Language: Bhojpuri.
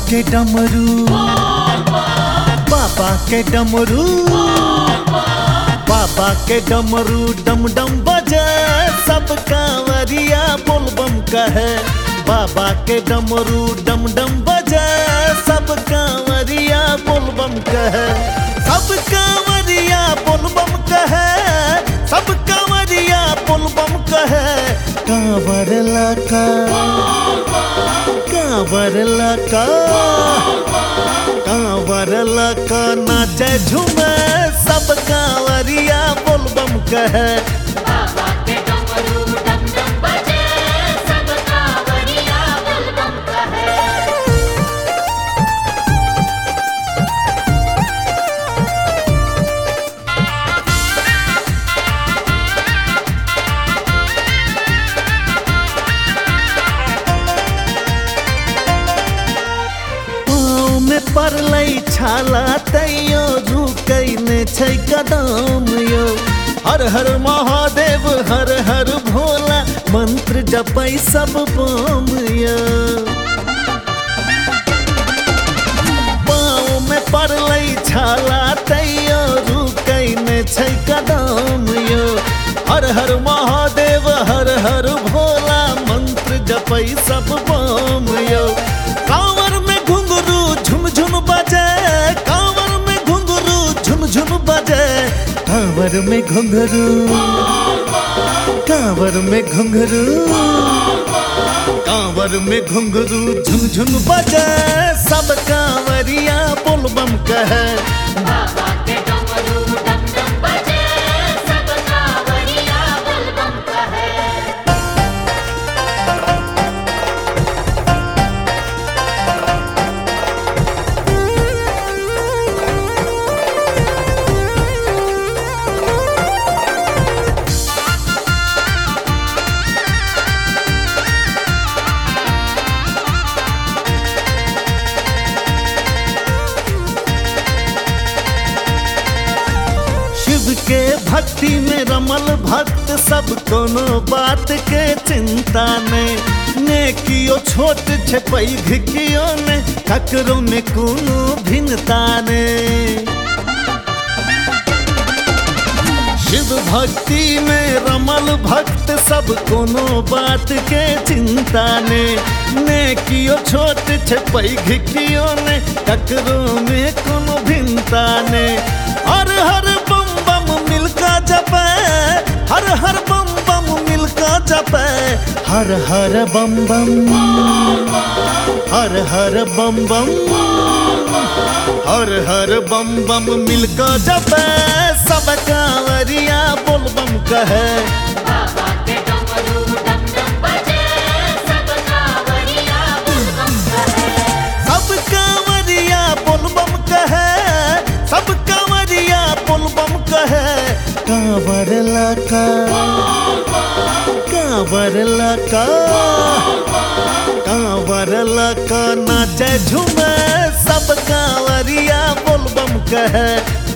के डमरू, बाबा के डमरू, बाबा के डमरू डम डम बजे, सब कांवरिया बोलबम कहे। बाबा के डमरू डम डम बजे, सब कांवरिया बोलबम कहे। सब कांवरिया बोलबम कहे, सब कांवरिया बोलबम कहे। कांवर लका, कांवर लका, कांवर लका नाचे झूमे, सब कांवरिया बोलबम कहे। बाबा के डमरू डम डम बजे, सब कांवरिया बोलबम कहे। परलै छाला तैयो रुकै ने छै कदम यो। हर हर महादेव हर हर भोला, मंत्र जपै सब बम यो। पाँव में परलै छाला तैयो रुकै ने छै कदम यो। हर हर महादेव हर हर भोला, मंत्र जपै सब बम यो। कांवर में घुंघरू झुम बजे, कांवर में घुंघरू झुम बजे। कांवर में घुंघरू, कांवर में घुंघरू, कांवर में घुंघरू झुम बजे, सब कांवरिया बोलबम कहे। बाबा के डमरू डम डम बजे, सब कांवरिया बोलबम कहे। के भक्ति में रमल भक्त, सब कोनो बात के चिंता नहीं। नेकियो छोट छै पैघ कियो ने, ककरो में कोनो भिन्नता नहीं। शिव भक्ति में रमल भक्त, सब कोनो बात के चिंता नहीं। नेकियो छोट छै पैघ कियो ने, ककरो में कोनो भिन्नता नहीं। हर हर बम बम मिलका जपे, हर हर बम बम मिलका जपे। हर हर बम बम, हर हर बम बम, हर हर बम बम मिलका जपे, सब कांवरिया बोलबम कहे। बाबा के डमरू डम डम बजे, सब कांवरिया बोलबम कहे। सब कांवरिया बोलबम कहे, सब कांवरिया बोलबम कहे। कांवर लका, कांवर लका, कांवर लका नाचे झूमे, सब कांवरिया बोलबम कहे।